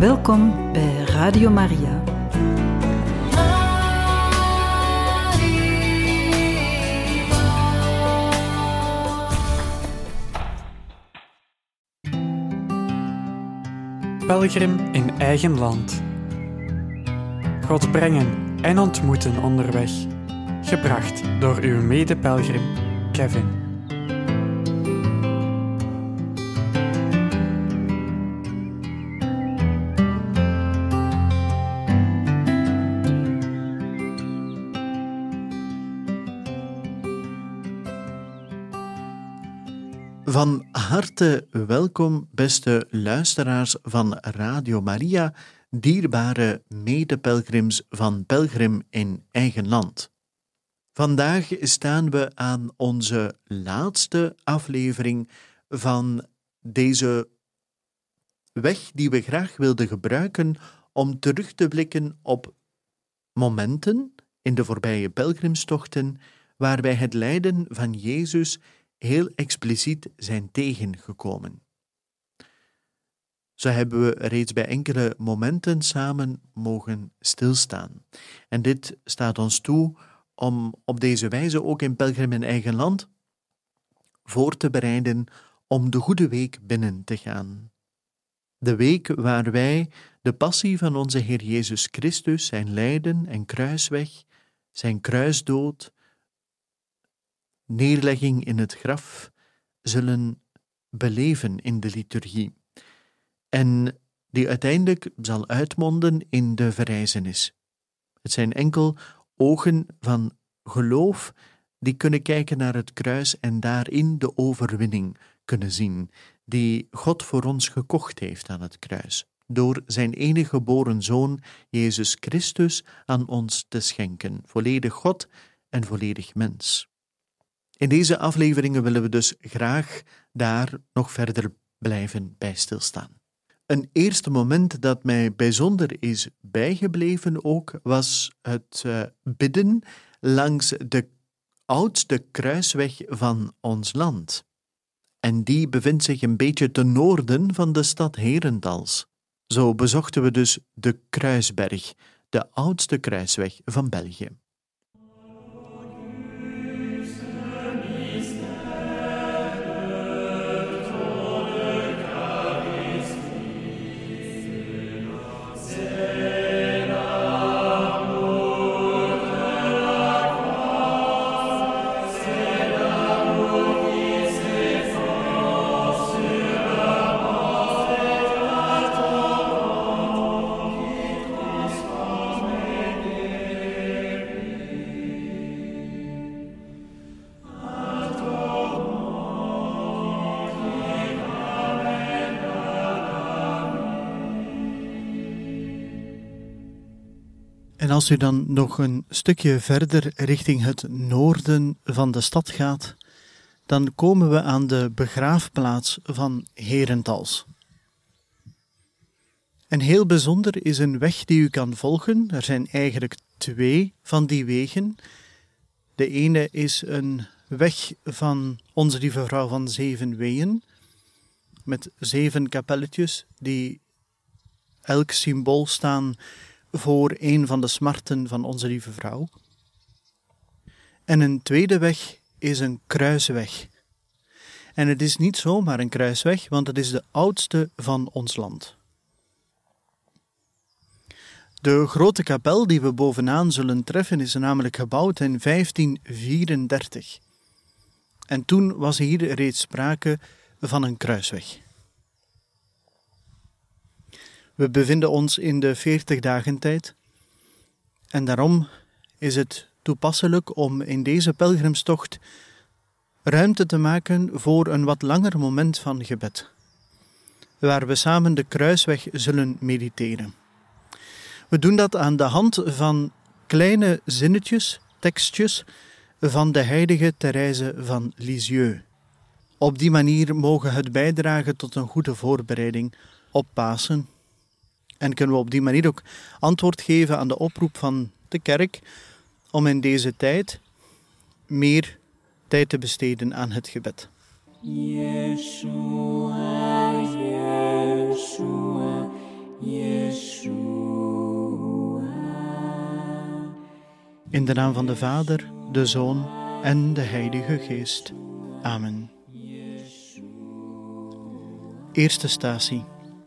Welkom bij Radio Maria. Pelgrim in eigen land. God brengen en ontmoeten onderweg. Gebracht door uw mede-pelgrim Kevin. Van harte welkom, beste luisteraars van Radio Maria, dierbare medepelgrims van Pelgrim in eigen land. Vandaag staan we aan onze laatste aflevering van deze weg die we graag wilden gebruiken om terug te blikken op momenten in de voorbije pelgrimstochten waar wij het lijden van Jezus heel expliciet zijn tegengekomen. Zo hebben we reeds bij enkele momenten samen mogen stilstaan. En dit staat ons toe om op deze wijze ook in Pelgrim in eigen land voor te bereiden om de Goede Week binnen te gaan. De week waar wij de passie van onze Heer Jezus Christus, zijn lijden en kruisweg, zijn kruisdood, neerlegging in het graf, zullen beleven in de liturgie. En die uiteindelijk zal uitmonden in de verrijzenis. Het zijn enkel ogen van geloof die kunnen kijken naar het kruis en daarin de overwinning kunnen zien, die God voor ons gekocht heeft aan het kruis, door zijn enige geboren Zoon, Jezus Christus, aan ons te schenken, volledig God en volledig mens. In deze afleveringen willen we dus graag daar nog verder blijven bij stilstaan. Een eerste moment dat mij bijzonder is bijgebleven ook, was het bidden langs de oudste kruisweg van ons land. En die bevindt zich een beetje ten noorden van de stad Herentals. Zo bezochten we dus de Kruisberg, de oudste kruisweg van België. En als u dan nog een stukje verder richting het noorden van de stad gaat, dan komen we aan de begraafplaats van Herentals. En heel bijzonder is een weg die u kan volgen. Er zijn eigenlijk 2 van die wegen. De ene is een weg van Onze Lieve Vrouw van 7 Weeën, met 7 kapelletjes die elk symbool staan voor een van de smarten van Onze Lieve Vrouw. En een tweede weg is een kruisweg. En het is niet zomaar een kruisweg, want het is de oudste van ons land. De grote kapel die we bovenaan zullen treffen is namelijk gebouwd in 1534. En toen was hier reeds sprake van een kruisweg. We bevinden ons in de 40-dagentijd en daarom is het toepasselijk om in deze pelgrimstocht ruimte te maken voor een wat langer moment van gebed, waar we samen de kruisweg zullen mediteren. We doen dat aan de hand van kleine zinnetjes, tekstjes van de heilige Therese van Lisieux. Op die manier mogen het bijdragen tot een goede voorbereiding op Pasen. En kunnen we op die manier ook antwoord geven aan de oproep van de kerk om in deze tijd meer tijd te besteden aan het gebed. Yeshua, Yeshua, In de naam van de Vader, de Zoon en de Heilige Geest. Amen. Eerste statie.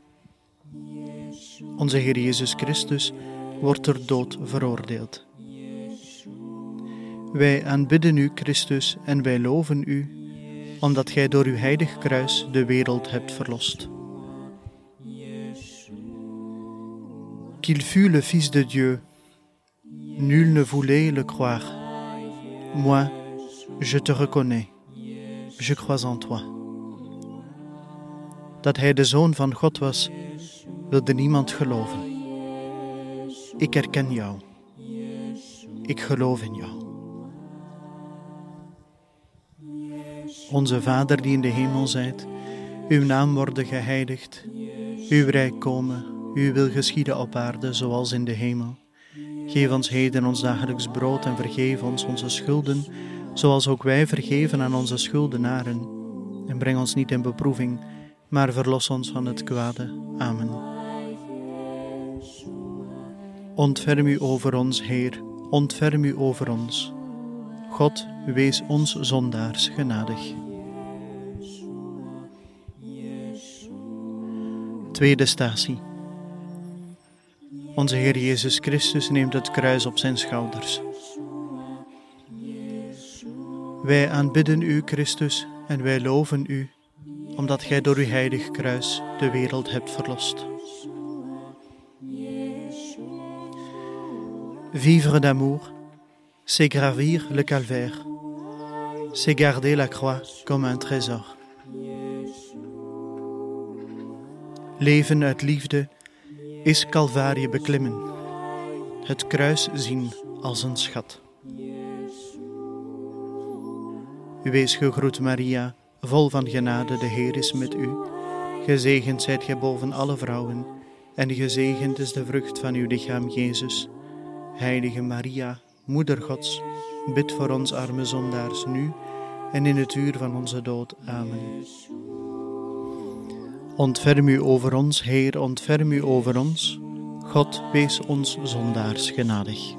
Onze Heer Jezus Christus wordt ter dood veroordeeld. Wij aanbidden u, Christus, en wij loven u, omdat gij door uw heilig kruis de wereld hebt verlost. Qu'il fût le Fils de Dieu, nul ne voulait le croire. Moi, je te reconnais, je crois en toi. Dat hij de Zoon van God was, wilde niemand geloven. Ik herken jou. Ik geloof in jou. Onze Vader die in de hemel zijt, uw naam worden geheiligd, uw rijk komen, uw wil geschieden op aarde zoals in de hemel. Geef ons heden ons dagelijks brood en vergeef ons onze schulden, zoals ook wij vergeven aan onze schuldenaren. En breng ons niet in beproeving, maar verlos ons van het kwade. Amen. Ontferm u over ons, Heer, ontferm u over ons. God, wees ons zondaars genadig. Tweede statie. Onze Heer Jezus Christus neemt het kruis op zijn schouders. Wij aanbidden u, Christus, en wij loven u, omdat gij door uw heilig kruis de wereld hebt verlost. Vivre d'amour, c'est gravir le calvaire, c'est garder la croix comme un trésor. Leven uit liefde is Calvarie beklimmen, het kruis zien als een schat. Wees gegroet, Maria, vol van genade, de Heer is met u. Gezegend zijt gij boven alle vrouwen, en gezegend is de vrucht van uw lichaam, Jezus. Heilige Maria, Moeder Gods, bid voor ons arme zondaars nu en in het uur van onze dood. Amen. Ontferm u over ons, Heer, ontferm u over ons. God, wees ons zondaars genadig.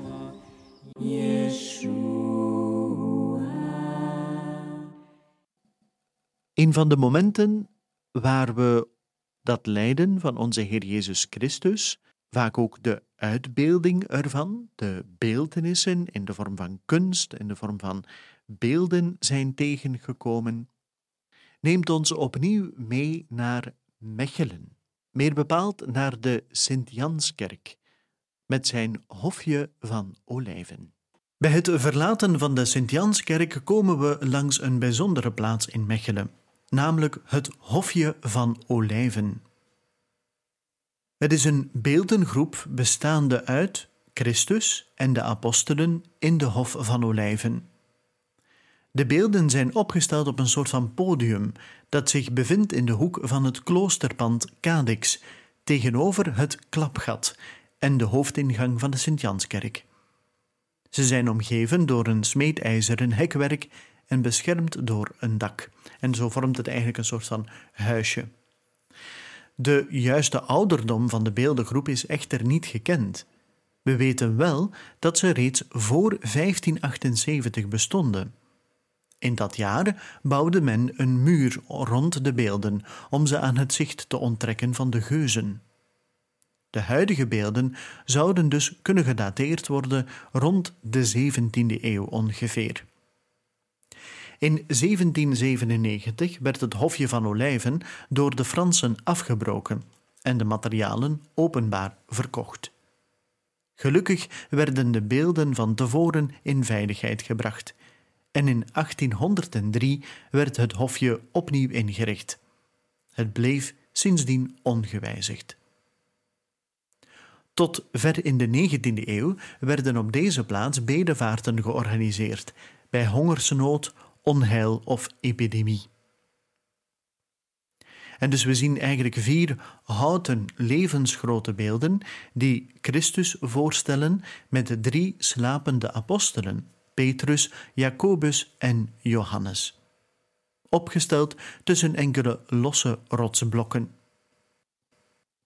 Een van de momenten waar we dat lijden van onze Heer Jezus Christus, vaak ook de uitbeelding ervan, de beeltenissen in de vorm van kunst, in de vorm van beelden zijn tegengekomen, neemt ons opnieuw mee naar Mechelen, meer bepaald naar de Sint-Janskerk, met zijn hofje van olijven. Bij het verlaten van de Sint-Janskerk komen we langs een bijzondere plaats in Mechelen, namelijk het hofje van olijven. Het is een beeldengroep bestaande uit Christus en de apostelen in de Hof van Olijven. De beelden zijn opgesteld op een soort van podium dat zich bevindt in de hoek van het kloosterpand Cadix, tegenover het klapgat en de hoofdingang van de Sint-Janskerk. Ze zijn omgeven door een smeedijzeren hekwerk en beschermd door een dak. En zo vormt het eigenlijk een soort van huisje. De juiste ouderdom van de beeldengroep is echter niet gekend. We weten wel dat ze reeds voor 1578 bestonden. In dat jaar bouwde men een muur rond de beelden om ze aan het zicht te onttrekken van de geuzen. De huidige beelden zouden dus kunnen gedateerd worden rond de 17e eeuw ongeveer. In 1797 werd het Hofje van Olijven door de Fransen afgebroken en de materialen openbaar verkocht. Gelukkig werden de beelden van tevoren in veiligheid gebracht en in 1803 werd het hofje opnieuw ingericht. Het bleef sindsdien ongewijzigd. Tot ver in de 19e eeuw werden op deze plaats bedevaarten georganiseerd bij hongersnood, onheil of epidemie. En dus we zien eigenlijk 4 houten levensgrote beelden die Christus voorstellen met de 3 slapende apostelen, Petrus, Jacobus en Johannes, opgesteld tussen enkele losse rotsblokken.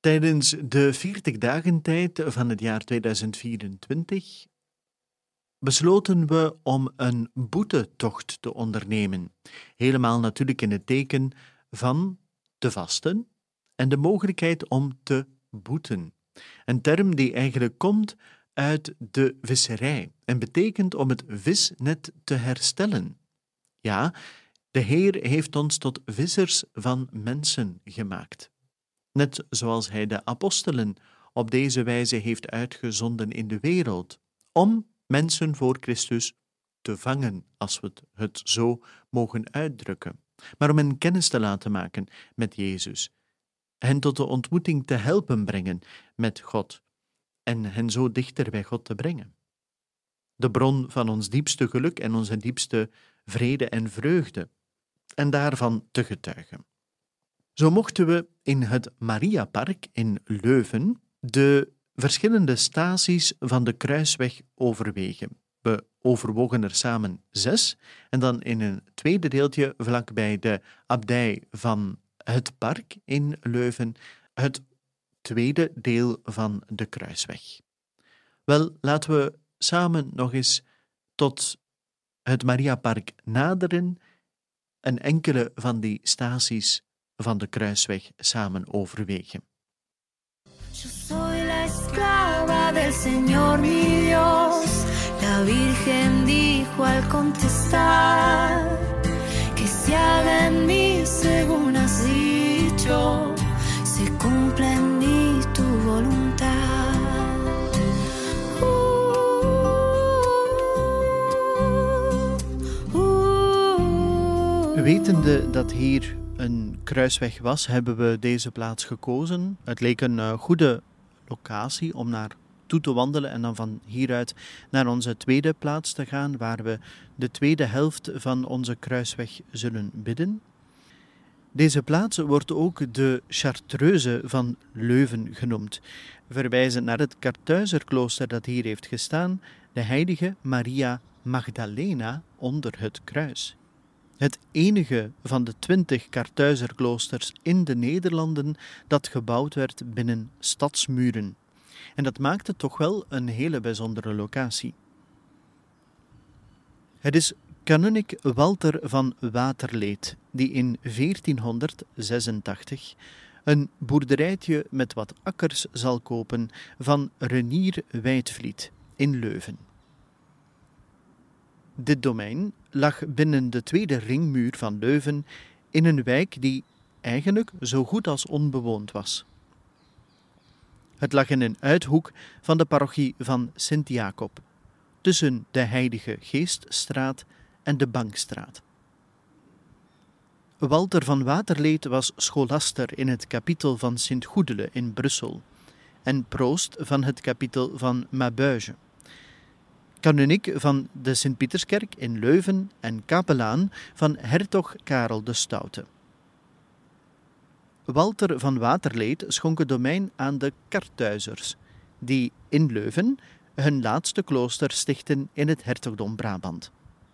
Tijdens de 40-dagentijd van het jaar 2024 besloten we om een boetetocht te ondernemen. Helemaal natuurlijk in het teken van te vasten en de mogelijkheid om te boeten. Een term die eigenlijk komt uit de visserij en betekent om het visnet te herstellen. Ja, de Heer heeft ons tot vissers van mensen gemaakt. Net zoals Hij de apostelen op deze wijze heeft uitgezonden in de wereld, om mensen voor Christus te vangen, als we het zo mogen uitdrukken, maar om hen kennis te laten maken met Jezus, hen tot de ontmoeting te helpen brengen met God en hen zo dichter bij God te brengen. De bron van ons diepste geluk en onze diepste vrede en vreugde, en daarvan te getuigen. Zo mochten we in het Mariapark in Leuven de verschillende staties van de Kruisweg overwegen. We overwogen er samen 6 en dan in een tweede deeltje vlakbij de abdij van het park in Leuven het tweede deel van de Kruisweg. Wel, laten we samen nog eens tot het Mariapark naderen en enkele van die staties van de Kruisweg samen overwegen. Yo soy la esclava del Señor mi Dios. La Virgen dijo al contestar que se haga en mí según has dicho, se cumpla en mí tu voluntad. Wetende dat hier een kruisweg was, hebben we deze plaats gekozen. Het leek een goede locatie om naartoe te wandelen en dan van hieruit naar onze tweede plaats te gaan, waar we de tweede helft van onze kruisweg zullen bidden. Deze plaats wordt ook de Chartreuse van Leuven genoemd, verwijzend naar het Kartuizerklooster dat hier heeft gestaan, de heilige Maria Magdalena onder het kruis. Het enige van de 20 Kartuizerkloosters in de Nederlanden dat gebouwd werd binnen stadsmuren. En dat maakte toch wel een hele bijzondere locatie. Het is kanunnik Walter van Waterleed die in 1486 een boerderijtje met wat akkers zal kopen van Renier Wijdvliet in Leuven. Dit domein lag binnen de tweede ringmuur van Leuven in een wijk die eigenlijk zo goed als onbewoond was. Het lag in een uithoek van de parochie van Sint-Jacob, tussen de Heilige Geeststraat en de Bankstraat. Walter van Waterleed was scholaster in het kapittel van Sint-Goedele in Brussel en proost van het kapittel van Maubeuge, kanunnik van de Sint-Pieterskerk in Leuven en kapelaan van hertog Karel de Stoute. Walter van Waterleed schonk het domein aan de Kartuizers, die in Leuven hun laatste klooster stichtten in het hertogdom Brabant.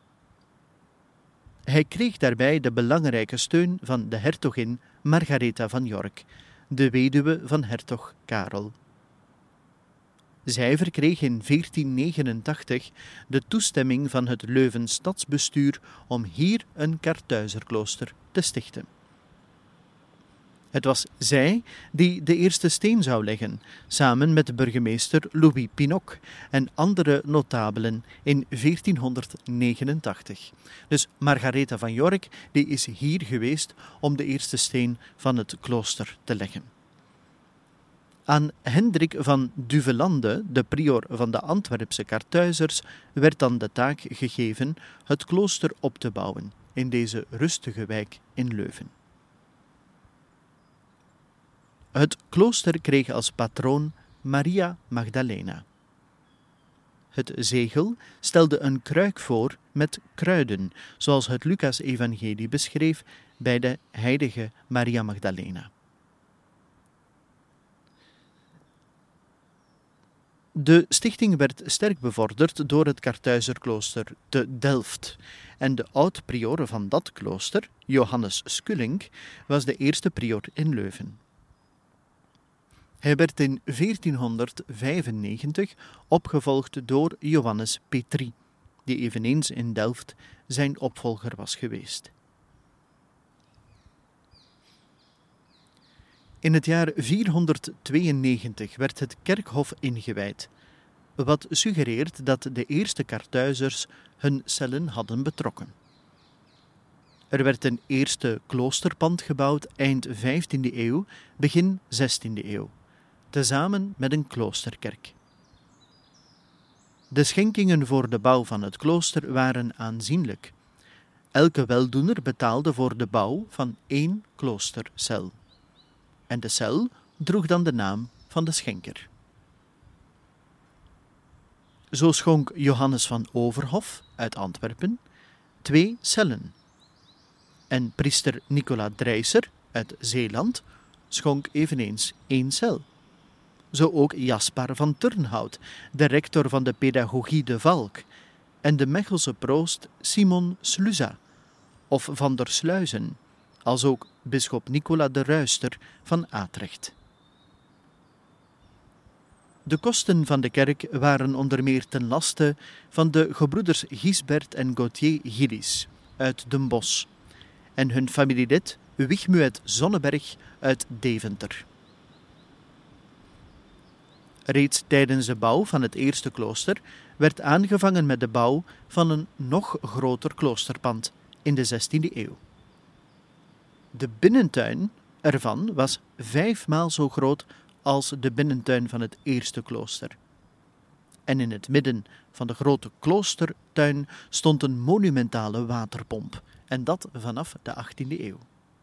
Hij kreeg daarbij de belangrijke steun van de hertogin Margaretha van York, de weduwe van hertog Karel. Zij verkreeg in 1489 de toestemming van het Leuvens stadsbestuur om hier een Kartuizerklooster te stichten. Het was zij die de eerste steen zou leggen, samen met burgemeester Louis Pinoc en andere notabelen in 1489. Dus Margaretha van York die is hier geweest om de eerste steen van het klooster te leggen. Aan Hendrik van Duvelande, de prior van de Antwerpse Kartuizers, werd dan de taak gegeven het klooster op te bouwen in deze rustige wijk in Leuven. Het klooster kreeg als patroon Maria Magdalena. Het zegel stelde een kruik voor met kruiden, zoals het Lucas-evangelie beschreef bij de heilige Maria Magdalena. De stichting werd sterk bevorderd door het Kartuizerklooster te Delft en de oud-prior van dat klooster, Johannes Scullink, was de eerste prior in Leuven. Hij werd in 1495 opgevolgd door Johannes Petrie, die eveneens in Delft zijn opvolger was geweest. In het jaar 492 werd het kerkhof ingewijd, wat suggereert dat de eerste Karthuizers hun cellen hadden betrokken. Er werd een eerste kloosterpand gebouwd eind 15e eeuw, begin 16e eeuw, tezamen met een kloosterkerk. De schenkingen voor de bouw van het klooster waren aanzienlijk. Elke weldoener betaalde voor de bouw van 1 kloostercel. En de cel droeg dan de naam van de schenker. Zo schonk Johannes van Overhof uit Antwerpen 2 cellen. En priester Nicola Dreiser uit Zeeland schonk eveneens 1 cel. Zo ook Jaspar van Turnhout, de rector van de pedagogie de Valk, en de Mechelse proost Simon Sluza of van der Sluizen, als ook bisschop Nicola de Ruister van Atrecht. De kosten van de kerk waren onder meer ten laste van de gebroeders Gisbert en Gauthier Gillis uit Den Bosch en hun familielid Wigmuet Zonneberg uit Deventer. Reeds tijdens de bouw van het eerste klooster werd aangevangen met de bouw van een nog groter kloosterpand in de 16e eeuw. De binnentuin ervan was 5 maal zo groot als de binnentuin van het eerste klooster. En in het midden van de grote kloostertuin stond een monumentale waterpomp, en dat vanaf de 18e eeuw.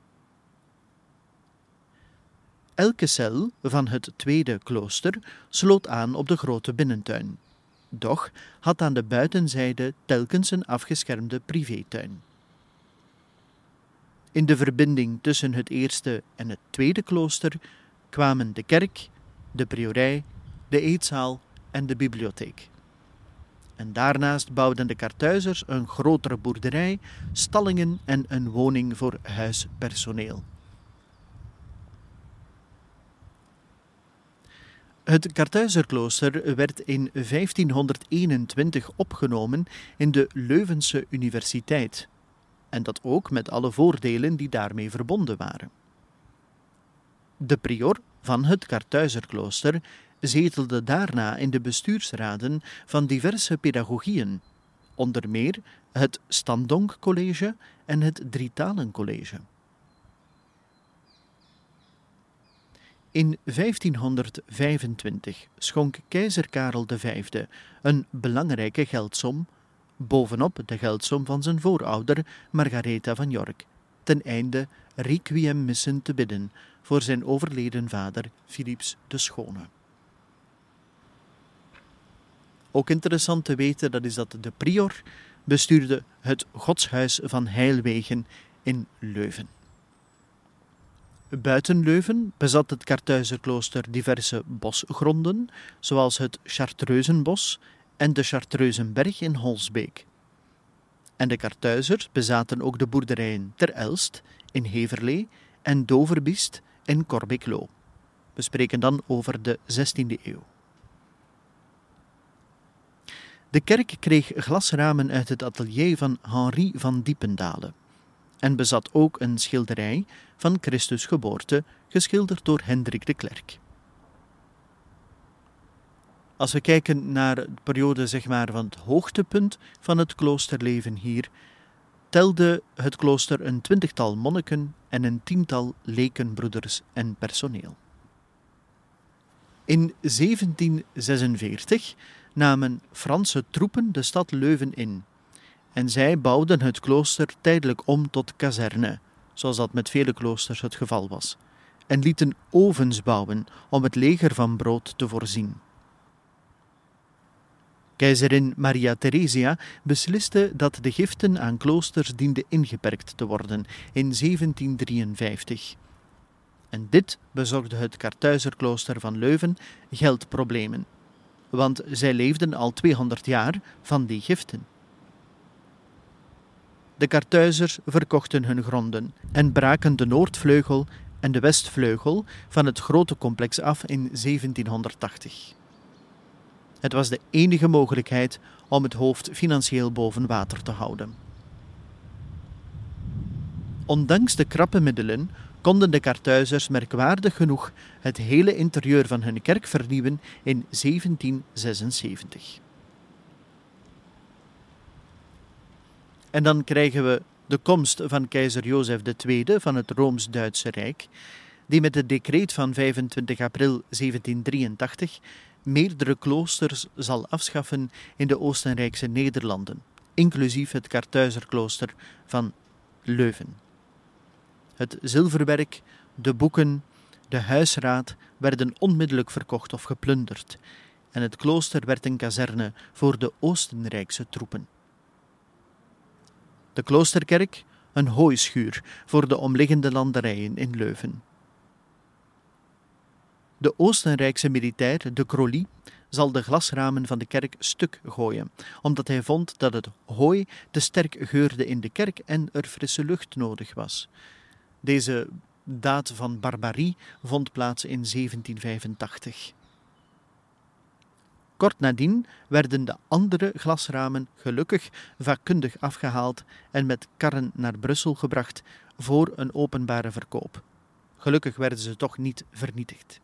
Elke cel van het tweede klooster sloot aan op de grote binnentuin, doch had aan de buitenzijde telkens een afgeschermde privétuin. In de verbinding tussen het eerste en het tweede klooster kwamen de kerk, de priorij, de eetzaal en de bibliotheek. En daarnaast bouwden de Karthuizers een grotere boerderij, stallingen en een woning voor huispersoneel. Het Karthuizerklooster werd in 1521 opgenomen in de Leuvense Universiteit, en dat ook met alle voordelen die daarmee verbonden waren. De prior van het Karthuizerklooster zetelde daarna in de bestuursraden van diverse pedagogieën, onder meer het Standonk College en het Drietalencollege. In 1525 schonk keizer Karel V een belangrijke geldsom, bovenop de geldsom van zijn voorouder Margaretha van York, ten einde requiemmissen te bidden voor zijn overleden vader Philips de Schone. Ook interessant te weten, dat is dat de prior bestuurde het godshuis van Heilwegen in Leuven. Buiten Leuven bezat het Karthuizerklooster diverse bosgronden, zoals het Chartreuzenbos en de Chartreuzenberg in Holsbeek. En de Karthuizers bezaten ook de boerderijen Ter Elst in Heverlee en Doverbiest in Corbeeklo. We spreken dan over de 16e eeuw. De kerk kreeg glasramen uit het atelier van Henri van Diependale en bezat ook een schilderij van Christus geboorte, geschilderd door Hendrik de Klerk. Als we kijken naar de periode van het hoogtepunt van het kloosterleven hier, telde het klooster een 20-tal monniken en een 10-tal lekenbroeders en personeel. In 1746 namen Franse troepen de stad Leuven in en zij bouwden het klooster tijdelijk om tot kazerne, zoals dat met vele kloosters het geval was, en lieten ovens bouwen om het leger van brood te voorzien. Keizerin Maria Theresia besliste dat de giften aan kloosters dienden ingeperkt te worden in 1753. En dit bezorgde het Karthuizerklooster van Leuven geldproblemen, want zij leefden al 200 jaar van die giften. De Karthuizers verkochten hun gronden en braken de noordvleugel en de westvleugel van het grote complex af in 1780. Het was de enige mogelijkheid om het hoofd financieel boven water te houden. Ondanks de krappe middelen konden de Karthuizers merkwaardig genoeg het hele interieur van hun kerk vernieuwen in 1776. En dan krijgen we de komst van keizer Jozef II van het Rooms-Duitse Rijk, die met het decreet van 25 april 1783 meerdere kloosters zal afschaffen in de Oostenrijkse Nederlanden, inclusief het Karthuizerklooster van Leuven. Het zilverwerk, de boeken, de huisraad werden onmiddellijk verkocht of geplunderd en het klooster werd een kazerne voor de Oostenrijkse troepen. De kloosterkerk, een hooischuur voor de omliggende landerijen in Leuven. De Oostenrijkse militair, de Crolly, zal de glasramen van de kerk stuk gooien, omdat hij vond dat het hooi te sterk geurde in de kerk en er frisse lucht nodig was. Deze daad van barbarie vond plaats in 1785. Kort nadien werden de andere glasramen gelukkig vakkundig afgehaald en met karren naar Brussel gebracht voor een openbare verkoop. Gelukkig werden ze toch niet vernietigd.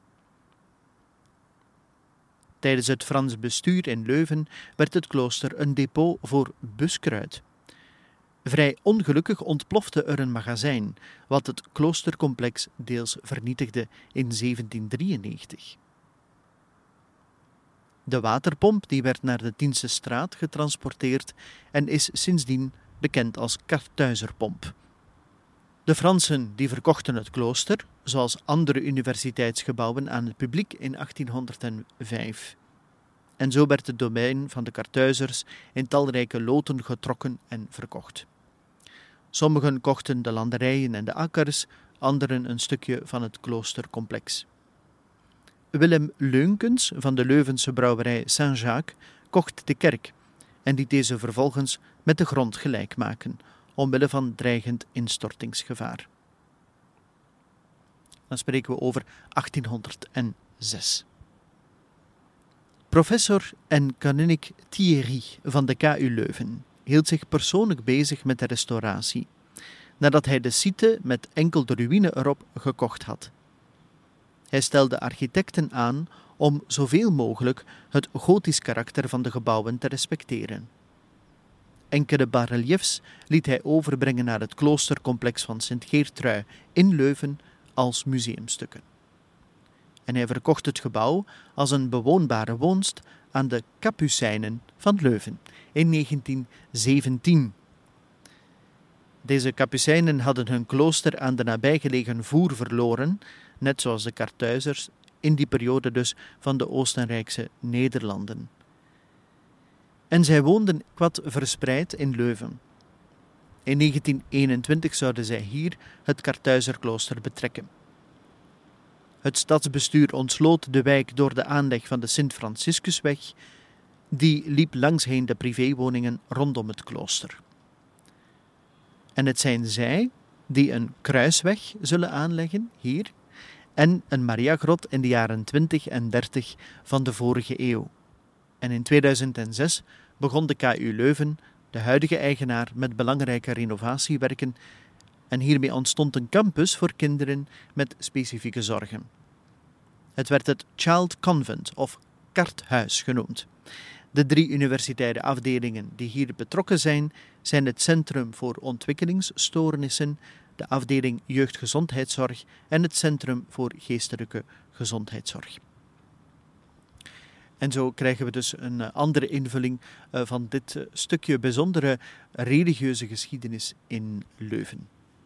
Tijdens het Frans bestuur in Leuven werd het klooster een depot voor buskruid. Vrij ongelukkig ontplofte er een magazijn, wat het kloostercomplex deels vernietigde in 1793. De waterpomp die werd naar de Tiense straat getransporteerd en is sindsdien bekend als Karthuizerpomp. De Fransen die verkochten het klooster, zoals andere universiteitsgebouwen, aan het publiek in 1805. En zo werd het domein van de Karthuizers in talrijke loten getrokken en verkocht. Sommigen kochten de landerijen en de akkers, anderen een stukje van het kloostercomplex. Willem Leunkens van de Leuvense brouwerij Saint-Jacques kocht de kerk en liet deze vervolgens met de grond gelijk maken, omwille van dreigend instortingsgevaar. Dan spreken we over 1806. Professor en kanunnik Thierry van de KU Leuven hield zich persoonlijk bezig met de restauratie, nadat hij de site met enkel de ruïne erop gekocht had. Hij stelde architecten aan om zoveel mogelijk het gotisch karakter van de gebouwen te respecteren. Enkele bas-reliefs liet hij overbrengen naar het kloostercomplex van Sint-Geertrui in Leuven als museumstukken. En hij verkocht het gebouw als een bewoonbare woonst aan de Kapucijnen van Leuven in 1917. Deze Kapucijnen hadden hun klooster aan de nabijgelegen Voer verloren, net zoals de Karthuizers, in die periode dus van de Oostenrijkse Nederlanden. En zij woonden wat verspreid in Leuven. In 1921 zouden zij hier het Karthuizerklooster betrekken. Het stadsbestuur ontsloot de wijk door de aanleg van de Sint-Franciscusweg, die liep langsheen de privéwoningen rondom het klooster. En het zijn zij die een kruisweg zullen aanleggen, hier, en een Mariagrot in de jaren 20 en 30 van de vorige eeuw. En in 2006 begon de KU Leuven, de huidige eigenaar, met belangrijke renovatiewerken en hiermee ontstond een campus voor kinderen met specifieke zorgen. Het werd het Child Convent of Karthuis genoemd. De 3 universitaire afdelingen die hier betrokken zijn het Centrum voor Ontwikkelingsstoornissen, de afdeling Jeugdgezondheidszorg en het Centrum voor Geestelijke Gezondheidszorg. En zo krijgen we dus een andere invulling van dit stukje bijzondere religieuze geschiedenis in Leuven.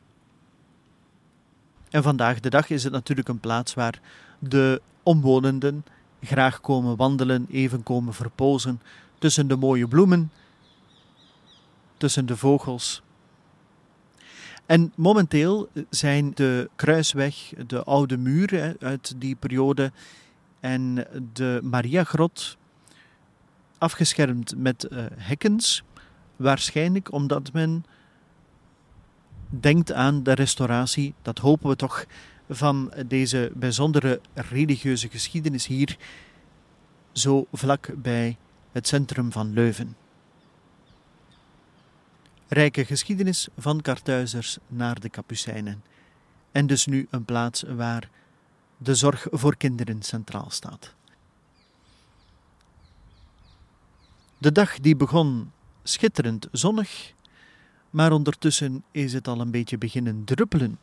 En vandaag de dag is het natuurlijk een plaats waar de omwonenden graag komen wandelen, even komen verpozen tussen de mooie bloemen, tussen de vogels. En momenteel zijn de Kruisweg, de oude muur uit die periode en de Mariagrot afgeschermd met hekkens, waarschijnlijk omdat men denkt aan de restauratie, dat hopen we toch, van deze bijzondere religieuze geschiedenis hier, zo vlak bij het centrum van Leuven. Rijke geschiedenis van Karthuizers naar de Kapucijnen. En dus nu een plaats waar de zorg voor kinderen centraal staat. De dag die begon schitterend zonnig, maar ondertussen is het al een beetje beginnen druppelen.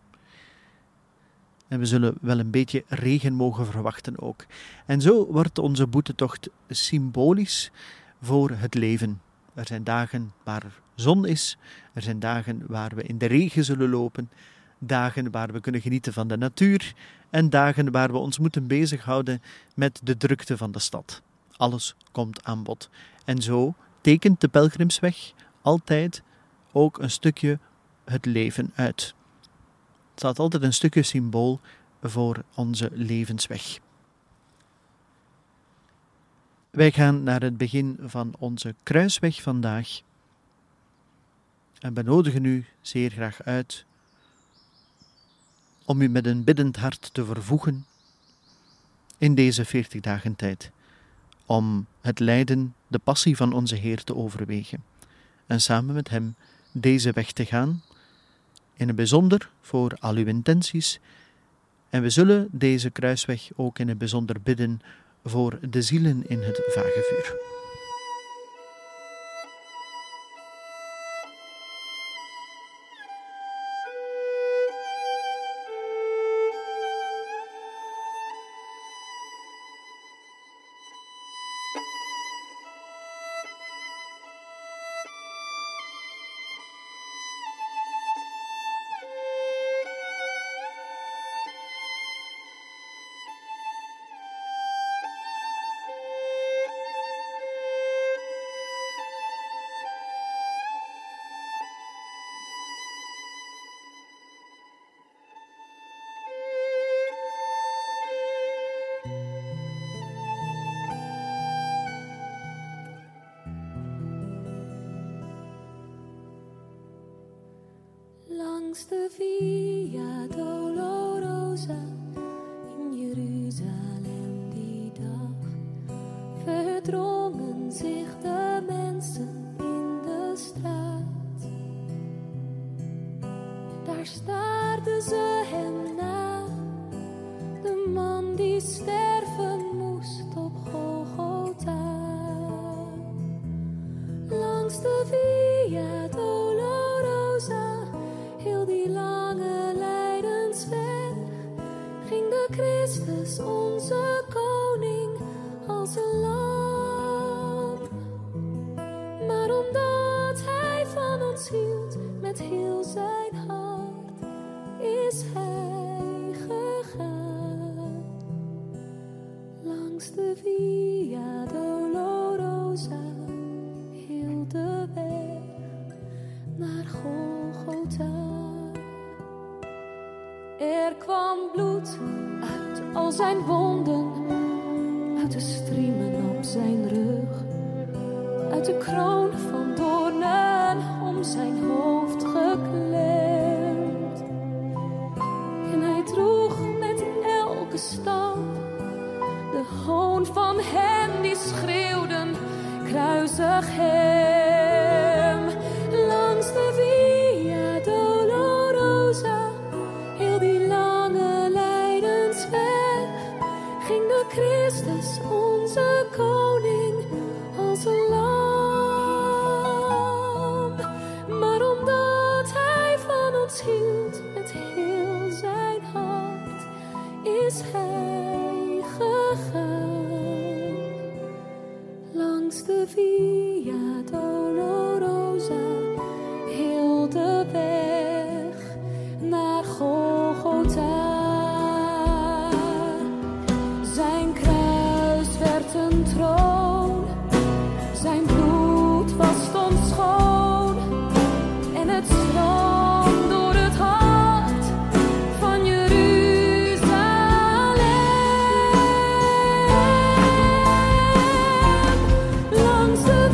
En we zullen wel een beetje regen mogen verwachten ook. En zo wordt onze boetetocht symbolisch voor het leven. Er zijn dagen waar er zon is, er zijn dagen waar we in de regen zullen lopen, dagen waar we kunnen genieten van de natuur en dagen waar we ons moeten bezighouden met de drukte van de stad. Alles komt aan bod. En zo tekent de Pelgrimsweg altijd ook een stukje het leven uit. Het staat altijd een stukje symbool voor onze levensweg. Wij gaan naar het begin van onze kruisweg vandaag en benodigen u zeer graag uit om u met een biddend hart te vervoegen in deze 40 dagen tijd, om het lijden, de passie van onze Heer te overwegen en samen met Hem deze weg te gaan, in het bijzonder voor al uw intenties. En we zullen deze kruisweg ook in het bijzonder bidden voor de zielen in het vagevuur. Langs de Via Dolorosa in Jeruzalem die dag verdrongen zich de mensen in de straat. Daar staarden ze hem na, de man die sterven moest op Golgotha. Langs de Via Dolorosa, heel die lange lijdensweg, ging de Christus, onze koning, als een lam. Maar omdat hij van ons hield, met heel zijn hart, is hij gegaan. Langs de Via Dolorosa, heel de weg naar Golgotha. Er kwam bloed uit al zijn wonden, uit de striemen op zijn rug, uit de kroon van doornen om zijn hoofd geklemd. En hij droeg met elke stap de hoon van hen die schreeuwden, kruisig hem. Langs de Via Dolorosa, heel die lange lijdensweg, ging de Christus, onze koning, als een lam. Maar omdat hij van ons hield, met heel zijn hart, is hij gegaan. Langs de Via Dolorosa, heel de weg naar Golgotha. Zijn kruis werd een troon, zijn bloed was schoon en het stroom door het hart van Jeruzalem. Langs de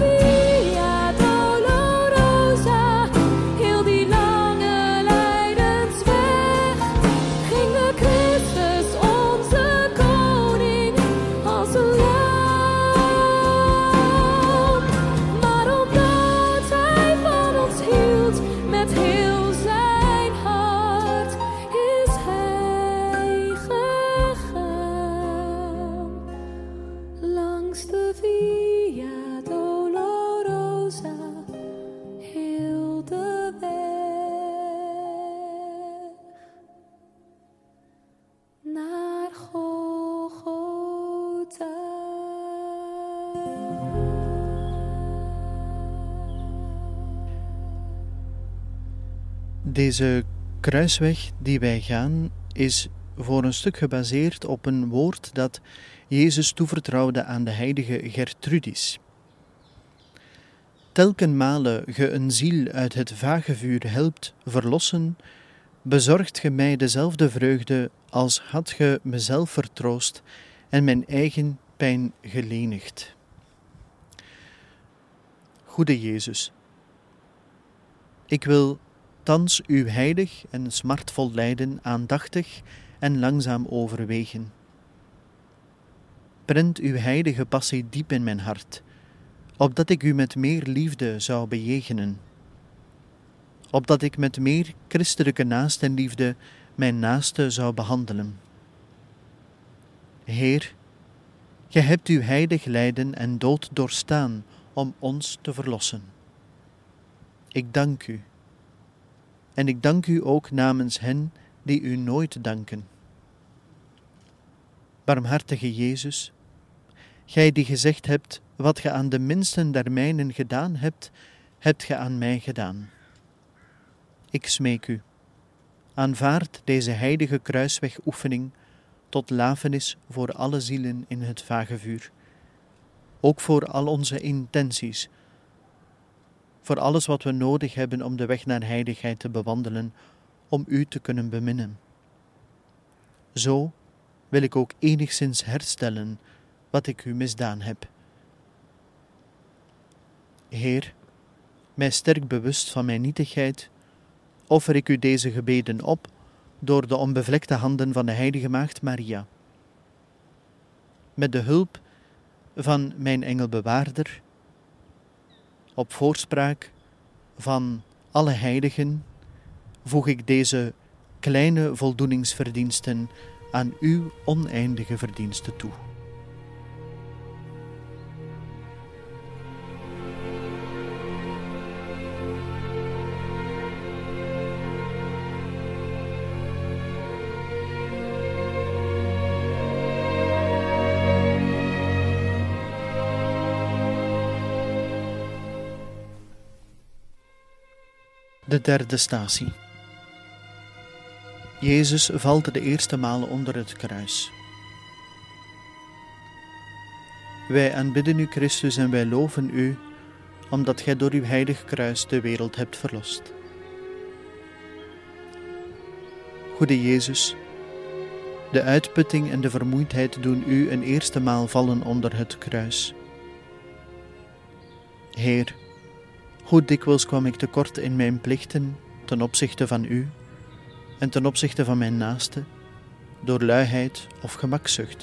Deze kruisweg die wij gaan is voor een stuk gebaseerd op een woord dat Jezus toevertrouwde aan de heilige Gertrudis. Telkenmale ge een ziel uit het vagevuur helpt verlossen, bezorgt ge mij dezelfde vreugde als had ge mezelf vertroost en mijn eigen pijn gelenigd. Goede Jezus, ik wil thans uw heilig en smartvol lijden aandachtig en langzaam overwegen. Prent uw heilige passie diep in mijn hart, opdat ik u met meer liefde zou bejegenen, opdat ik met meer christelijke naastenliefde mijn naaste zou behandelen. Heer, gij hebt uw heilig lijden en dood doorstaan om ons te verlossen. Ik dank u. En ik dank u ook namens hen die u nooit danken. Barmhartige Jezus, gij die gezegd hebt, wat ge aan de minsten der mijnen gedaan hebt, hebt ge aan mij gedaan. Ik smeek u, aanvaard deze heilige kruiswegoefening tot lafenis voor alle zielen in het vagevuur, ook voor al onze intenties, voor alles wat we nodig hebben om de weg naar heiligheid te bewandelen, om u te kunnen beminnen. Zo wil ik ook enigszins herstellen wat ik u misdaan heb. Heer, mij sterk bewust van mijn nietigheid, offer ik u deze gebeden op door de onbevlekte handen van de heilige maagd Maria. Met de hulp van mijn engelbewaarder, op voorspraak van alle heiligen, voeg ik deze kleine voldoeningsverdiensten aan uw oneindige verdiensten toe. De derde statie. Jezus valt de eerste maal onder het kruis. Wij aanbidden u, Christus, en wij loven u, omdat gij door uw heilig kruis de wereld hebt verlost. Goede Jezus, de uitputting en de vermoeidheid doen u een eerste maal vallen onder het kruis. Heer, hoe dikwijls kwam ik tekort in mijn plichten ten opzichte van u en ten opzichte van mijn naaste, door luiheid of gemakzucht.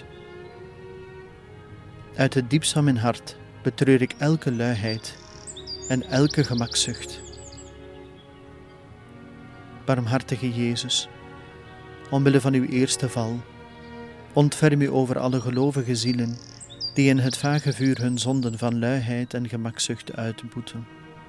Uit het diepst van mijn hart betreur ik elke luiheid en elke gemakzucht. Barmhartige Jezus, omwille van uw eerste val, ontferm u over alle gelovige zielen die in het vagevuur hun zonden van luiheid en gemakzucht uitboeten.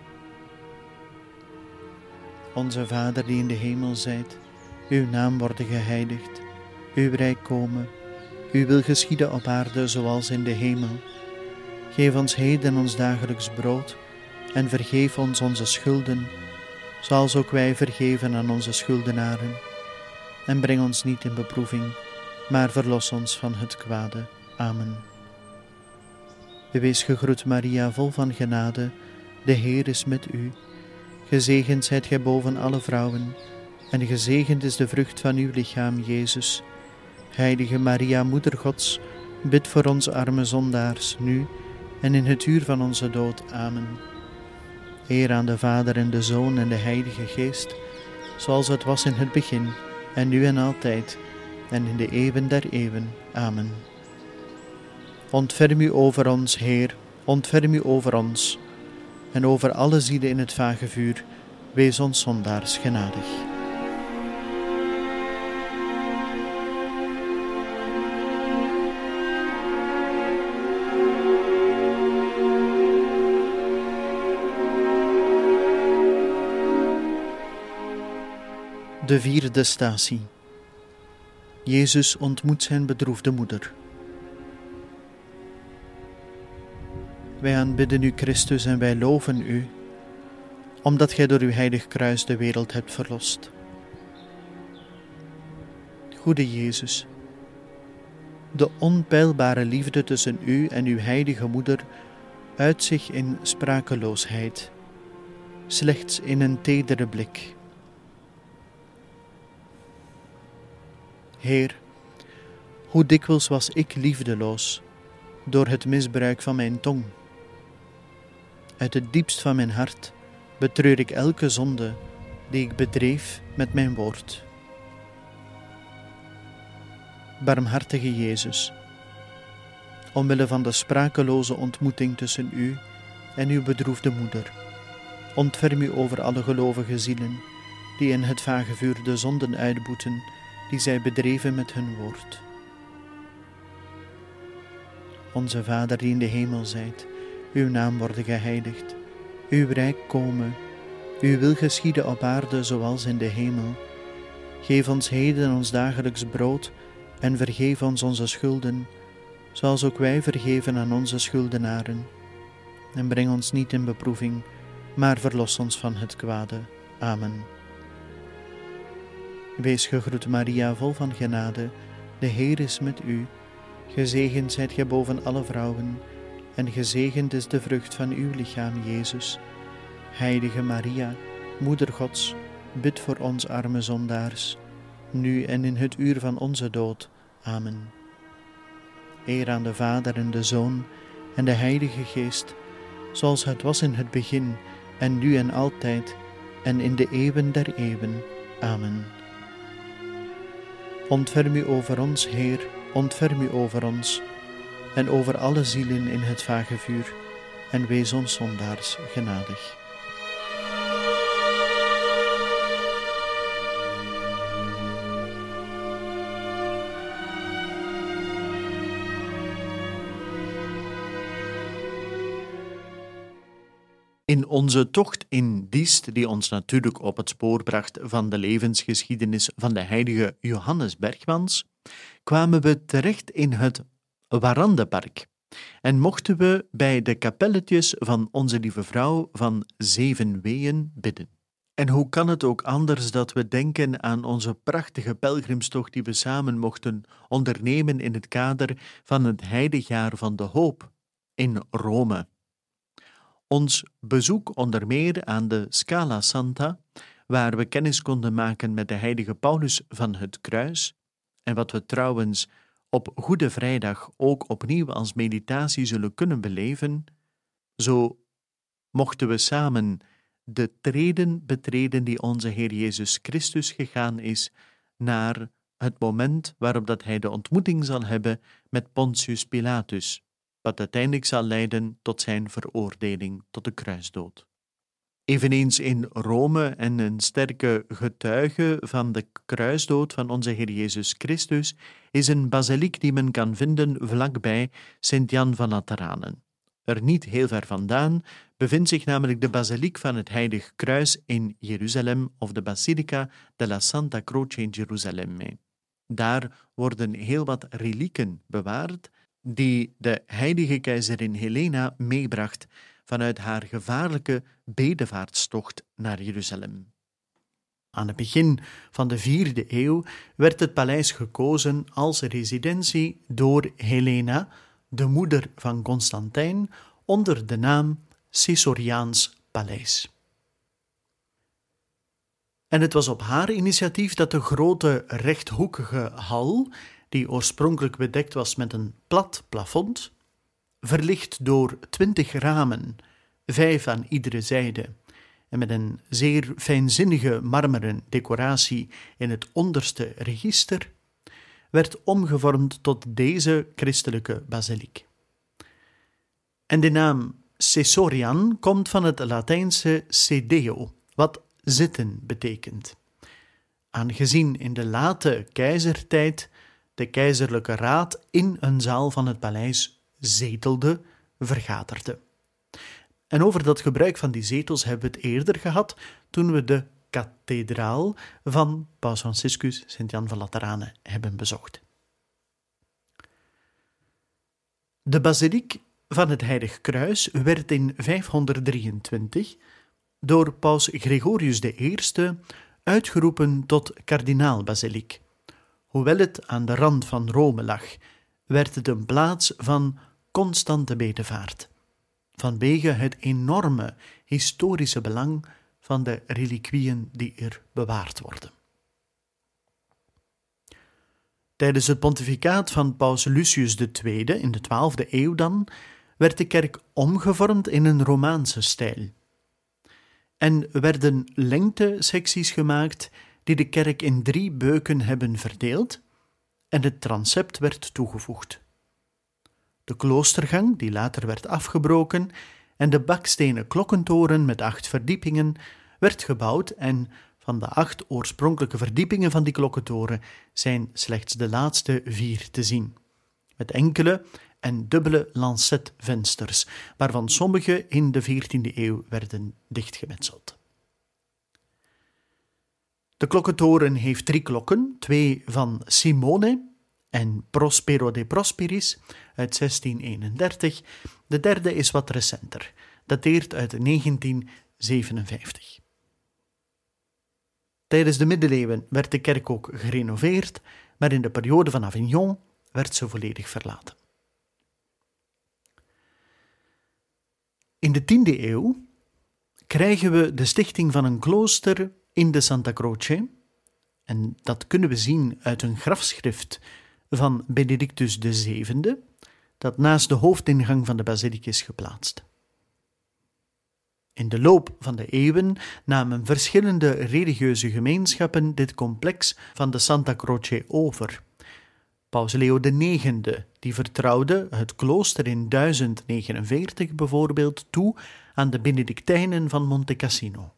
Onze Vader die in de hemel zijt, uw naam worden geheiligd, uw rijk komen, uw wil geschieden op aarde zoals in de hemel. Geef ons heden ons dagelijks brood en vergeef ons onze schulden, zoals ook wij vergeven aan onze schuldenaren. En breng ons niet in beproeving, maar verlos ons van het kwade. Amen. Wees gegroet Maria, vol van genade, de Heer is met u. Gezegend zijt gij boven alle vrouwen, en gezegend is de vrucht van uw lichaam, Jezus. Heilige Maria, Moeder Gods, bid voor ons arme zondaars, nu en in het uur van onze dood. Amen. Eer aan de Vader en de Zoon en de Heilige Geest, zoals het was in het begin, en nu en altijd, en in de eeuwen der eeuwen. Amen. Ontferm u over ons, Heer, ontferm u over ons, en over alle zielen in het vagevuur, wees ons zondaars genadig. De vierde statie. Jezus ontmoet zijn bedroefde moeder. Wij aanbidden u, Christus, en wij loven u, omdat gij door uw heilig kruis de wereld hebt verlost. Goede Jezus, de onpeilbare liefde tussen u en uw heilige moeder uit zich in sprakeloosheid, slechts in een tedere blik. Heer, hoe dikwijls was ik liefdeloos door het misbruik van mijn tong. Uit het diepst van mijn hart betreur ik elke zonde die ik bedreef met mijn woord. Barmhartige Jezus, omwille van de sprakeloze ontmoeting tussen u en uw bedroefde moeder, ontferm u over alle gelovige zielen die in het vagevuur de zonden uitboeten die zij bedreven met hun woord. Onze Vader die in de hemel zijt, uw naam worden geheiligd, uw rijk komen, uw wil geschieden op aarde zoals in de hemel. Geef ons heden ons dagelijks brood en vergeef ons onze schulden, zoals ook wij vergeven aan onze schuldenaren. En breng ons niet in beproeving, maar verlos ons van het kwade. Amen. Wees gegroet Maria, vol van genade, de Heer is met u. Gezegend zijt gij boven alle vrouwen, en gezegend is de vrucht van uw lichaam, Jezus. Heilige Maria, Moeder Gods, bid voor ons arme zondaars, nu en in het uur van onze dood. Amen. Eer aan de Vader en de Zoon en de Heilige Geest, zoals het was in het begin, en nu en altijd, en in de eeuwen der eeuwen. Amen. Ontferm u over ons, Heer, ontferm u over ons, en over alle zielen in het vagevuur, en wees ons zondaars genadig. In onze tocht in Diest, die ons natuurlijk op het spoor bracht van de levensgeschiedenis van de heilige Johannes Bergmans, kwamen we terecht in het Warandenpark en mochten we bij de kapelletjes van Onze Lieve Vrouw van Zeven Weeën bidden. En hoe kan het ook anders dat we denken aan onze prachtige pelgrimstocht die we samen mochten ondernemen in het kader van het Heiligjaar van de Hoop in Rome. Ons bezoek onder meer aan de Scala Santa, waar we kennis konden maken met de heilige Paulus van het Kruis, en wat we trouwens op Goede Vrijdag ook opnieuw als meditatie zullen kunnen beleven, zo mochten we samen de treden betreden die onze Heer Jezus Christus gegaan is naar het moment waarop dat hij de ontmoeting zal hebben met Pontius Pilatus, wat uiteindelijk zal leiden tot zijn veroordeling tot de kruisdood. Eveneens in Rome en een sterke getuige van de kruisdood van onze Heer Jezus Christus is een basiliek die men kan vinden vlakbij Sint-Jan van Lateranen. Er niet heel ver vandaan bevindt zich namelijk de basiliek van het Heilig Kruis in Jeruzalem of de Basilica della Santa Croce in Jeruzalem. Daar worden heel wat relieken bewaard die de heilige keizerin Helena meebracht vanuit haar gevaarlijke bedevaartstocht naar Jeruzalem. Aan het begin van de 4e eeuw werd het paleis gekozen als residentie door Helena, de moeder van Constantijn, onder de naam Caesoriaans Paleis. En het was op haar initiatief dat de grote rechthoekige hal, die oorspronkelijk bedekt was met een plat plafond, verlicht door 20 ramen, 5 aan iedere zijde, en met een zeer fijnzinnige marmeren decoratie in het onderste register, werd omgevormd tot deze christelijke basiliek. En de naam Caesorian komt van het Latijnse sedeo, wat zitten betekent. Aangezien in de late keizertijd de keizerlijke raad in een zaal van het paleis zetelde, vergaderde. En over dat gebruik van die zetels hebben we het eerder gehad toen we de kathedraal van Paus Franciscus Sint-Jan van Lateranen hebben bezocht. De basiliek van het Heilig Kruis werd in 523 door paus Gregorius I uitgeroepen tot kardinaalbasiliek. Hoewel het aan de rand van Rome lag, werd het een plaats van constante bedevaart, vanwege het enorme historische belang van de reliquieën die er bewaard worden. Tijdens het pontificaat van paus Lucius II in de 12e eeuw dan, werd de kerk omgevormd in een Romaanse stijl. En werden lengtesecties gemaakt die de kerk in 3 beuken hebben verdeeld en het transept werd toegevoegd. De kloostergang, die later werd afgebroken, en de bakstenen klokkentoren met 8 verdiepingen werd gebouwd en van de 8 oorspronkelijke verdiepingen van die klokkentoren zijn slechts de laatste 4 te zien, met enkele en dubbele lancetvensters, waarvan sommige in de 14e eeuw werden dichtgemetseld. De klokkentoren heeft 3 klokken, 2 van Simone en Prospero de Prosperis uit 1631. De derde is wat recenter, dateert uit 1957. Tijdens de middeleeuwen werd de kerk ook gerenoveerd, maar in de periode van Avignon werd ze volledig verlaten. In de 10e eeuw krijgen we de stichting van een klooster in de Santa Croce, en dat kunnen we zien uit een grafschrift van Benedictus VII, dat naast de hoofdingang van de basiliek is geplaatst. In de loop van de eeuwen namen verschillende religieuze gemeenschappen dit complex van de Santa Croce over. Paus Leo IX die vertrouwde het klooster in 1049 bijvoorbeeld toe aan de Benedictijnen van Monte Cassino.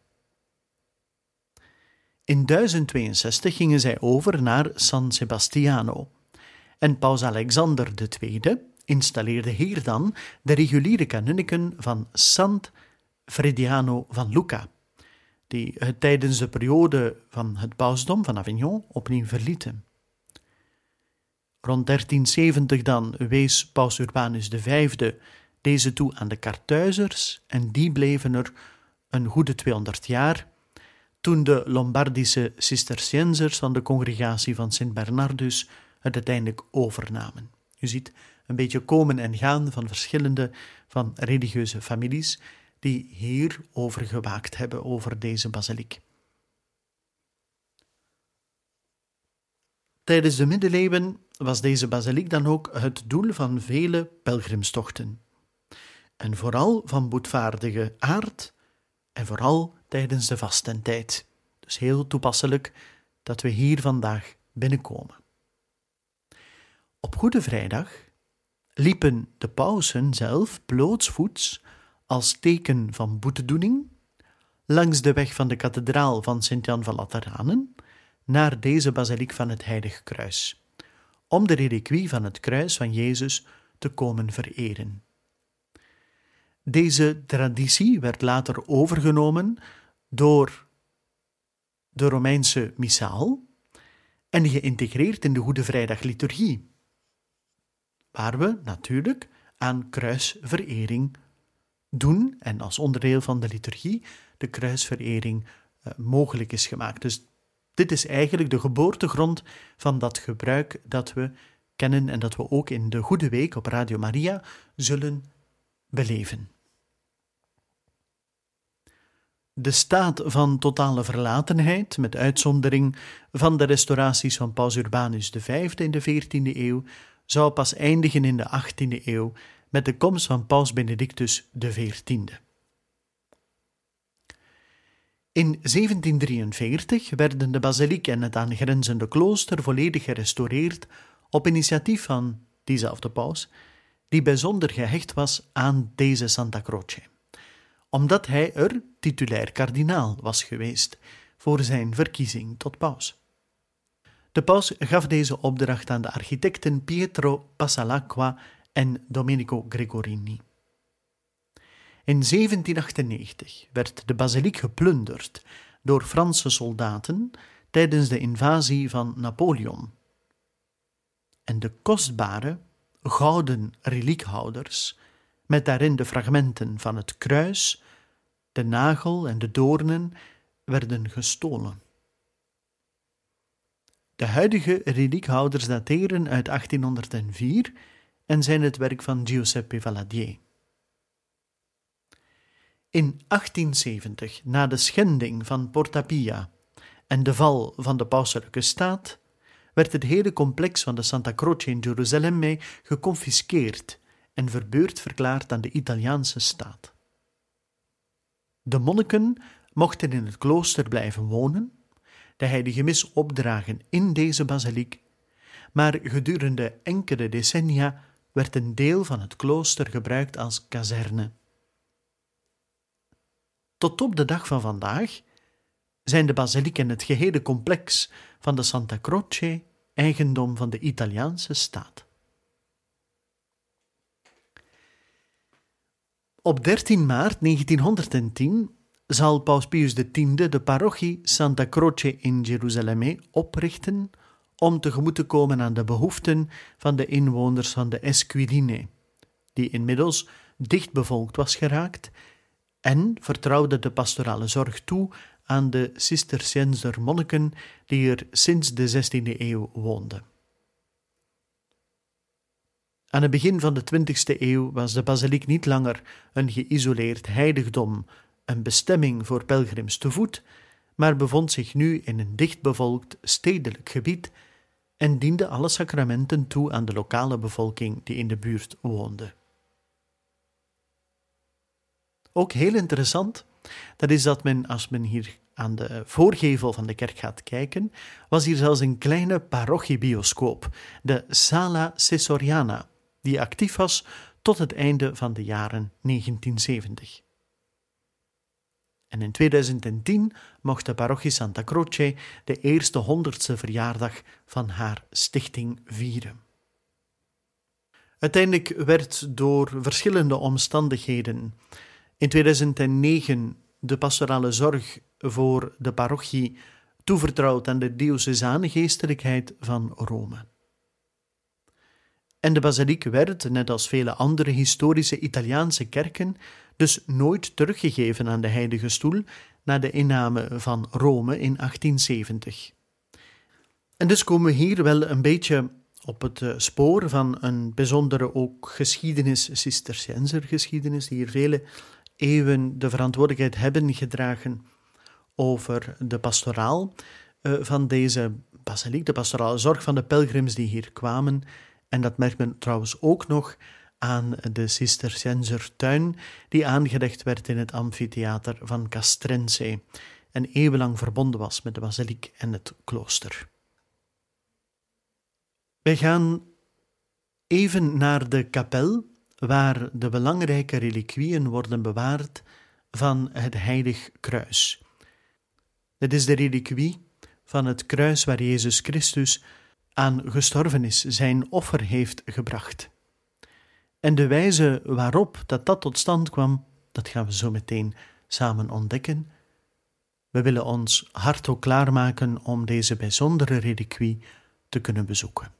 In 1062 gingen zij over naar San Sebastiano en Paus Alexander II installeerde hier dan de reguliere kanunniken van Sant Frediano van Lucca, die het tijdens de periode van het pausdom van Avignon opnieuw verlieten. Rond 1370 dan wees paus Urbanus V deze toe aan de Kartuizers en die bleven er een goede 200 jaar, toen de Lombardische Cisterciënsers van de congregatie van Sint Bernardus het uiteindelijk overnamen. U ziet een beetje komen en gaan van verschillende van religieuze families die hier over gewaakt hebben, over deze basiliek. Tijdens de middeleeuwen was deze basiliek dan ook het doel van vele pelgrimstochten. En vooral van boetvaardige aard en vooral tijdens de vastentijd. Dus heel toepasselijk dat we hier vandaag binnenkomen. Op Goede Vrijdag liepen de pausen zelf blootsvoets als teken van boetedoening langs de weg van de kathedraal van Sint-Jan van Lateranen naar deze basiliek van het Heilig Kruis, om de reliquie van het kruis van Jezus te komen vereren. Deze traditie werd later overgenomen door de Romeinse missaal en geïntegreerd in de Goede Vrijdag-liturgie, waar we natuurlijk aan kruisverering doen en als onderdeel van de liturgie de kruisverering mogelijk is gemaakt. Dus dit is eigenlijk de geboortegrond van dat gebruik dat we kennen en dat we ook in de Goede Week op Radio Maria zullen beleven. De staat van totale verlatenheid, met uitzondering van de restauraties van paus Urbanus V in de 14e eeuw, zou pas eindigen in de 18e eeuw met de komst van paus Benedictus XIV. In 1743 werden de basiliek en het aangrenzende klooster volledig gerestaureerd op initiatief van diezelfde paus, die bijzonder gehecht was aan deze Santa Croce, omdat hij er titulair kardinaal was geweest voor zijn verkiezing tot paus. De paus gaf deze opdracht aan de architecten Pietro Passalacqua en Domenico Gregorini. In 1798 werd de basiliek geplunderd door Franse soldaten tijdens de invasie van Napoleon. En de kostbare gouden reliekhouders, met daarin de fragmenten van het kruis, De nagel en de doornen werden gestolen. De huidige reliekhouders dateren uit 1804 en zijn het werk van Giuseppe Valadier. In 1870, na de schending van Porta Pia en de val van de pauselijke staat, werd het hele complex van de Santa Croce in Gerusalemme geconfiskeerd en verbeurd verklaard aan de Italiaanse staat. De monniken mochten in het klooster blijven wonen, de heilige mis opdragen in deze basiliek, maar gedurende enkele decennia werd een deel van het klooster gebruikt als kazerne. Tot op de dag van vandaag zijn de basiliek en het gehele complex van de Santa Croce eigendom van de Italiaanse staat. Op 13 maart 1910 zal Paus Pius X de parochie Santa Croce in Gerusalemme oprichten om tegemoet te komen aan de behoeften van de inwoners van de Esquiline, die inmiddels dichtbevolkt was geraakt, en vertrouwde de pastorale zorg toe aan de Cisterciënzer monniken die er sinds de 16e eeuw woonden. Aan het begin van de 20e eeuw was de basiliek niet langer een geïsoleerd heiligdom, een bestemming voor pelgrims te voet, maar bevond zich nu in een dichtbevolkt stedelijk gebied en diende alle sacramenten toe aan de lokale bevolking die in de buurt woonde. Ook heel interessant, dat is dat als men hier aan de voorgevel van de kerk gaat kijken, was hier zelfs een kleine parochiebioscoop, de Sala Sessoriana, die actief was tot het einde van de jaren 1970. En in 2010 mocht de parochie Santa Croce de eerste 100ste verjaardag van haar stichting vieren. Uiteindelijk werd door verschillende omstandigheden in 2009 de pastorale zorg voor de parochie toevertrouwd aan de diocesane geestelijkheid van Rome. En de basiliek werd, net als vele andere historische Italiaanse kerken, dus nooit teruggegeven aan de Heilige Stoel na de inname van Rome in 1870. En dus komen we hier wel een beetje op het spoor van een bijzondere ook geschiedenis, Cisterciënzer geschiedenis, die hier vele eeuwen de verantwoordelijkheid hebben gedragen over de pastoraal van deze basiliek, de pastorale zorg van de pelgrims die hier kwamen. En dat merkt men trouwens ook nog aan de Cisterciënzer tuin die aangelegd werd in het amfitheater van Castrense en eeuwenlang verbonden was met de basiliek en het klooster. Wij gaan even naar de kapel waar de belangrijke reliquieën worden bewaard van het Heilig Kruis. Dit is de reliquie van het kruis waar Jezus Christus aan gestorven is, zijn offer heeft gebracht. En de wijze waarop dat tot stand kwam, dat gaan we zo meteen samen ontdekken. We willen ons hart ook klaarmaken om deze bijzondere reliquie te kunnen bezoeken.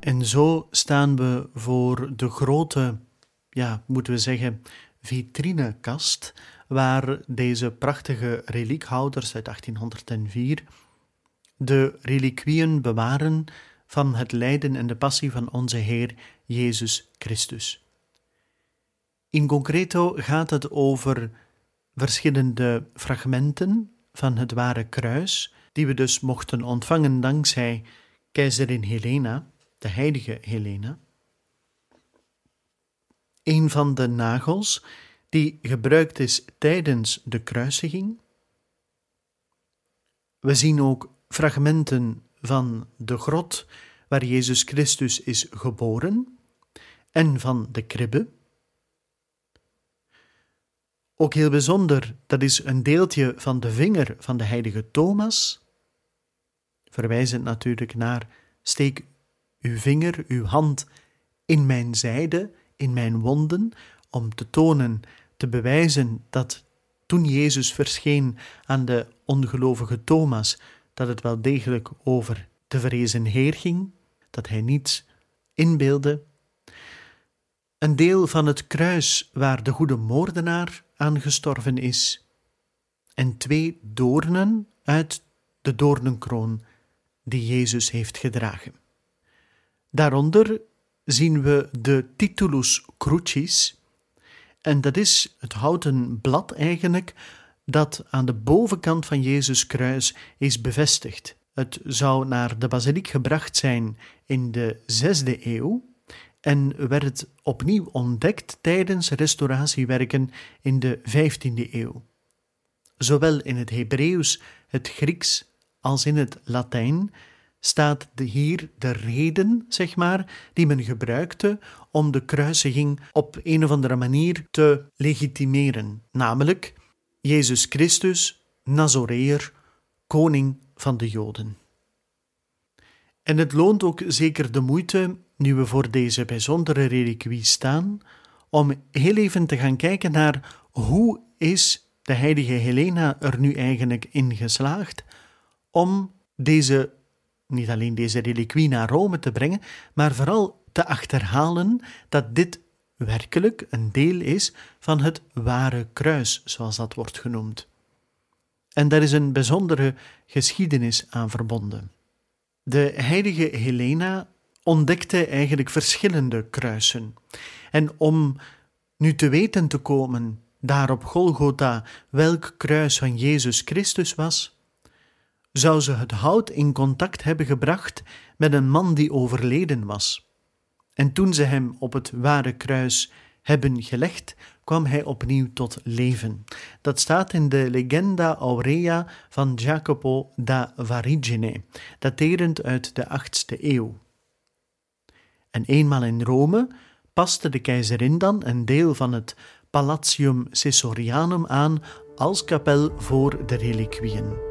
En zo staan we voor de grote, moeten we zeggen, vitrinekast, waar deze prachtige reliekhouders uit 1804 de reliquieën bewaren van het lijden en de passie van onze Heer Jezus Christus. In concreto gaat het over verschillende fragmenten van het ware kruis, die we dus mochten ontvangen dankzij keizerin Helena, de heilige Helena. Een van de nagels die gebruikt is tijdens de kruisiging. We zien ook fragmenten van de grot waar Jezus Christus is geboren en van de kribbe. Ook heel bijzonder, dat is een deeltje van de vinger van de heilige Thomas, verwijzend natuurlijk naar steek uw vinger, uw hand in mijn zijde, in mijn wonden, om te tonen, te bewijzen dat toen Jezus verscheen aan de ongelovige Thomas, dat het wel degelijk over de verrezen Heer ging, dat hij niets inbeeldde. Een deel van het kruis waar de goede moordenaar aan gestorven is, en 2 doornen uit de doornenkroon die Jezus heeft gedragen. Daaronder zien we de titulus crucis, en dat is het houten blad eigenlijk dat aan de bovenkant van Jezus' kruis is bevestigd. Het zou naar de basiliek gebracht zijn in de 6e eeuw en werd opnieuw ontdekt tijdens restauratiewerken in de 15e eeuw. Zowel in het Hebreeuws, het Grieks als in het Latijn staat hier de reden, die men gebruikte om de kruisiging op een of andere manier te legitimeren, namelijk Jezus Christus, Nazoreër, koning van de Joden. En het loont ook zeker de moeite, nu we voor deze bijzondere reliquie staan, om heel even te gaan kijken naar hoe is de heilige Helena er nu eigenlijk in geslaagd om niet alleen deze reliquie naar Rome te brengen, maar vooral te achterhalen dat dit werkelijk een deel is van het ware kruis, zoals dat wordt genoemd. En daar is een bijzondere geschiedenis aan verbonden. De heilige Helena ontdekte eigenlijk verschillende kruisen. En om nu te weten te komen, daar op Golgotha, welk kruis van Jezus Christus was, zou ze het hout in contact hebben gebracht met een man die overleden was. En toen ze hem op het ware kruis hebben gelegd, kwam hij opnieuw tot leven. Dat staat in de Legenda Aurea van Jacopo da Varigine, daterend uit de 8e eeuw. En eenmaal in Rome paste de keizerin dan een deel van het Palatium Caesorianum aan als kapel voor de reliquieën.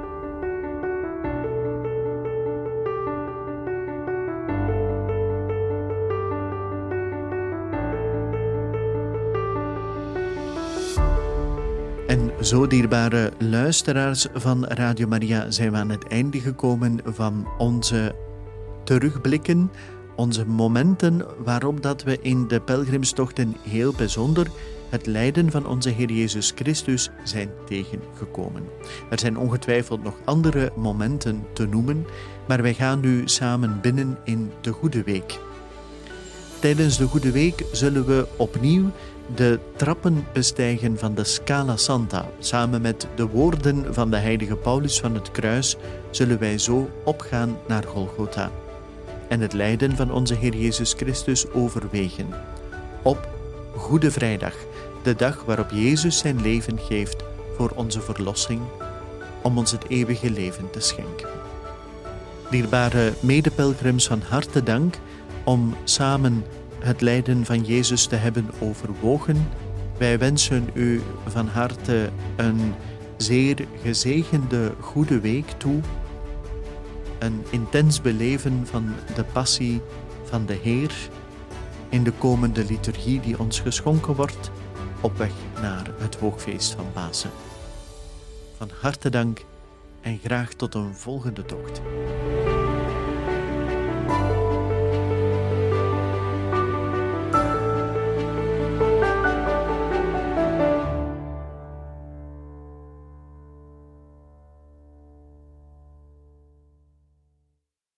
En zo, dierbare luisteraars van Radio Maria, zijn we aan het einde gekomen van onze terugblikken, onze momenten waarop dat we in de pelgrimstochten heel bijzonder het lijden van onze Heer Jezus Christus zijn tegengekomen. Er zijn ongetwijfeld nog andere momenten te noemen, maar wij gaan nu samen binnen in de Goede Week. Tijdens de Goede Week zullen we opnieuw de trappen bestijgen van de Scala Santa. Samen met de woorden van de heilige Paulus van het kruis zullen wij zo opgaan naar Golgotha en het lijden van onze Heer Jezus Christus overwegen. Op Goede Vrijdag, de dag waarop Jezus zijn leven geeft voor onze verlossing, om ons het eeuwige leven te schenken. Dierbare medepelgrims, van harte dank om samen het lijden van Jezus te hebben overwogen. Wij wensen u van harte een zeer gezegende Goede Week toe. Een intens beleven van de passie van de Heer in de komende liturgie die ons geschonken wordt op weg naar het hoogfeest van Pasen. Van harte dank en graag tot een volgende tocht.